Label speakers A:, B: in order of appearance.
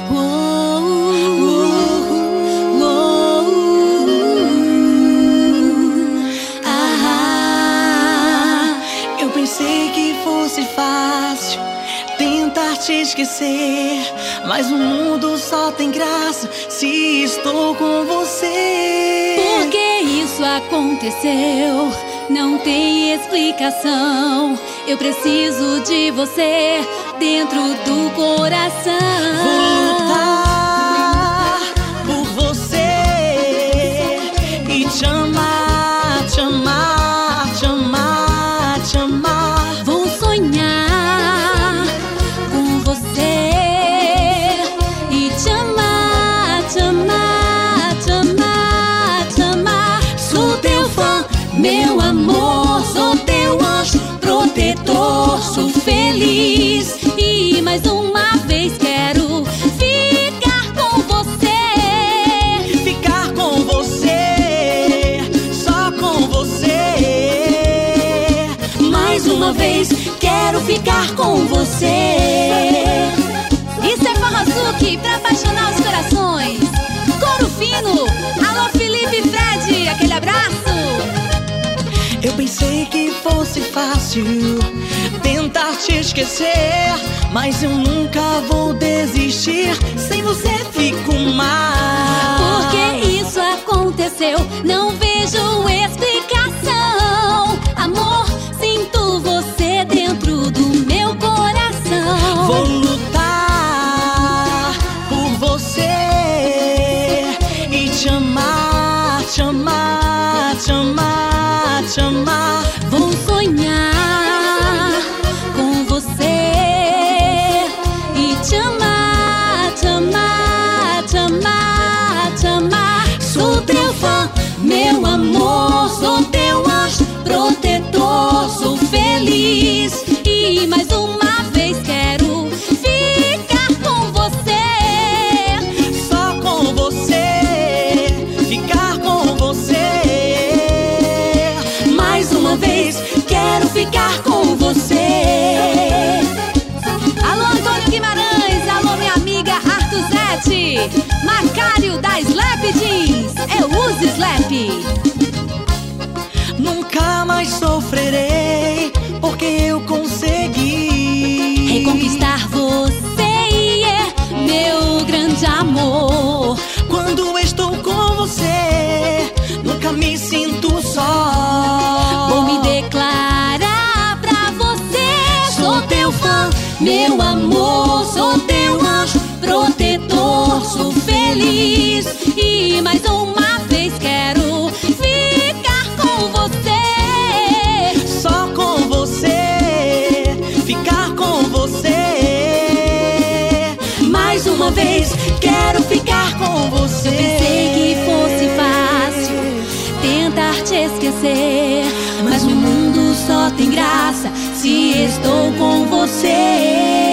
A: Eu pensei que fosse fácil tentar te esquecer, mas o mundo só tem graça se estou com você.
B: Por que isso aconteceu? Não tem explicação. Eu preciso de você dentro do coração.
A: Vou lutar por você e te amar, te amar, te amar, te amar.
B: Vou sonhar com você e te amar, te amar, te amar, te amar. Sou teu fã, meu amor, sou teu anjo protetor. Sou feliz e mais uma vez quero ficar com você.
A: Ficar com você, só com você.
B: Mais uma vez quero ficar com você. Isso é Forrozuki pra apaixonar os corações. Coro fino, alô Felipe e Fred, aquele abraço.
A: Eu pensei que fosse fácil tentar te esquecer, mas eu nunca vou desistir. Sem você fico mal.
B: Porque isso aconteceu, não vejo explicação. Amor, sinto você dentro do meu coração.
A: Vou lutar por você e te amar, te amar, te amar, te amar.
B: Vou sonhar com você e te amar, te amar, te amar, te amar. Sou teu fã, meu amor, sou teu anjo protetor. Sou feliz e mais uma vez quero ficar com você.
A: Só com você, ficar com você.
B: Mais uma vez quero ficar com você. Alô Antônio Guimarães, alô minha amiga Artuzete, Macário da Slap Jeans, eu uso Slap.
A: Nunca mais sofrerei, porque eu consegui
B: Reconquistar você é meu grande amor.
A: Quando estou com você, nunca me sinto só.
B: Vou me declarar pra você. Sou teu fã, meu amor, sou teu anjo protetor. Sou feliz e mais uma vez quero ficar com você.
A: Só com você, ficar com você.
B: Mais uma vez quero ficar com você. Pensei que fosse fácil tentar te esquecer, mas o mundo só tem graça se estou com você.